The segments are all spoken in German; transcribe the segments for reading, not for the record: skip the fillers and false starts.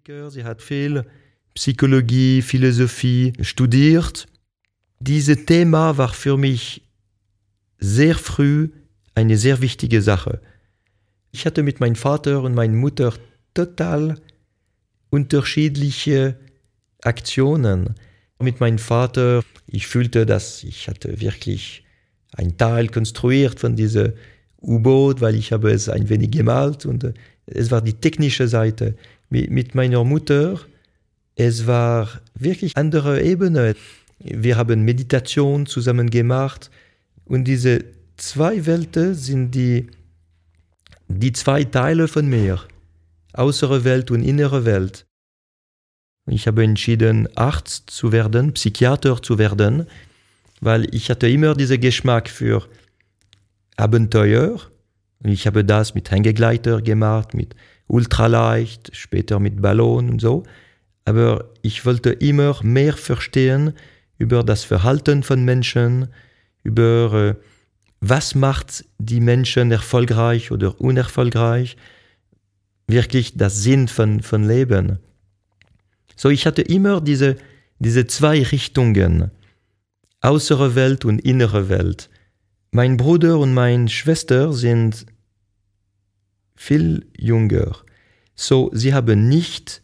Sie hat viel Psychologie, Philosophie studiert. Dieses Thema war für mich sehr früh eine sehr wichtige Sache. Ich hatte mit meinem Vater und meiner Mutter total unterschiedliche Aktionen. Mit meinem Vater, ich fühlte, dass ich hatte wirklich ein Teil konstruiert von diesem U-Boot, weil ich habe es ein wenig gemalt und es war die technische Seite. Mit meiner Mutter, es war wirklich andere Ebene. Wir haben Meditation zusammen gemacht und diese zwei Welten sind die zwei Teile von mir, äußere Welt und innere Welt. Ich habe entschieden, Arzt zu werden, Psychiater zu werden, weil ich hatte immer diesen Geschmack für Abenteuer. Und ich habe das mit Hängegleiter gemacht, mit Ultraleicht, später mit Ballon und so. Aber ich wollte immer mehr verstehen über das Verhalten von Menschen, über was macht die Menschen erfolgreich oder unerfolgreich, wirklich das Sinn von Leben. So, ich hatte immer diese zwei Richtungen, äußere Welt und innere Welt. Mein Bruder und meine Schwester sind viel jünger. So, sie haben nicht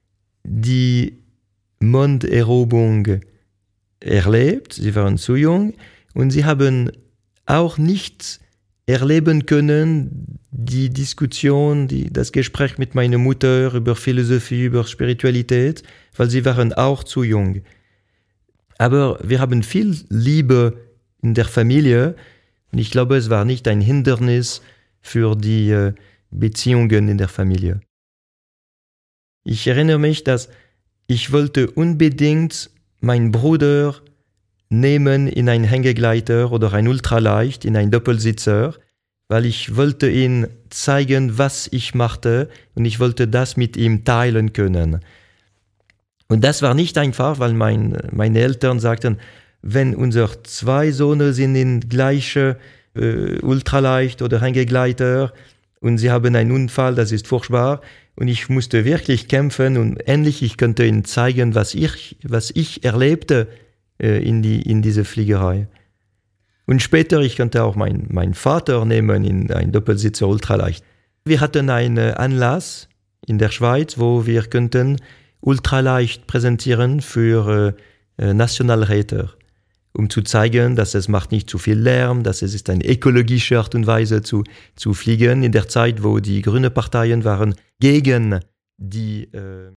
die Monderoberung erlebt, sie waren zu jung und sie haben auch nicht erleben können die Diskussion, das Gespräch mit meiner Mutter über Philosophie, über Spiritualität, weil sie waren auch zu jung. Aber wir haben viel Liebe in der Familie und ich glaube, es war nicht ein Hindernis für die Beziehungen in der Familie. Ich erinnere mich, dass ich wollte unbedingt meinen Bruder nehmen in ein Hängegleiter oder ein Ultraleicht, in einen Doppelsitzer, weil ich wollte ihm zeigen, was ich machte und ich wollte das mit ihm teilen können. Und das war nicht einfach, weil meine Eltern sagten, wenn unsere zwei Söhne sind in gleiche Ultraleicht oder Hängegleiter und sie haben einen Unfall, das ist furchtbar. Und ich musste wirklich kämpfen und endlich ich konnte ihnen zeigen, was ich erlebte in dieser Fliegerei. Und später, ich konnte auch meinen Vater nehmen in ein Doppelsitzer Ultraleicht. Wir hatten einen Anlass in der Schweiz, wo wir könnten Ultraleicht präsentieren für Nationalräte, um zu zeigen, dass es macht nicht zu viel Lärm, dass es ist eine ökologische Art und Weise zu fliegen, in der Zeit, wo die grünen Parteien waren gegen die